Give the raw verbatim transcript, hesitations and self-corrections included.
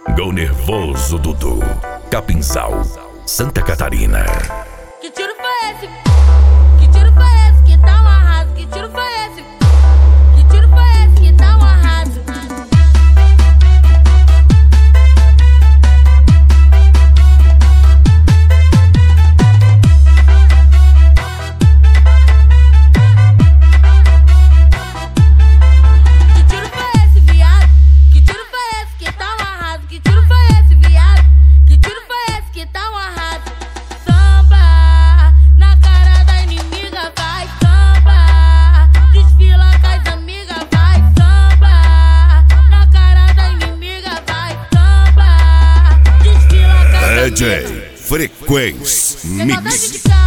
Go Nervoso Dudu, Capinzal, Santa Catarina. Que tiro foi esse? Que tiro foi esse? Que tá um arraso? Que tiro foi esse? Que tiro foi esse? Que tá um arraso? Que tiro foi esse, viado? Que tiro foi esse? Que tá um arraso? Que tiro foi esse, viado? Que tiro foi esse? Que tá um arraso? Samba na cara da inimiga, vai samba. Desfila com as amigas, vai samba. Na cara da inimiga, vai samba. Desfila com as amigas. D J Frequência Sem maldade de Mix. cara.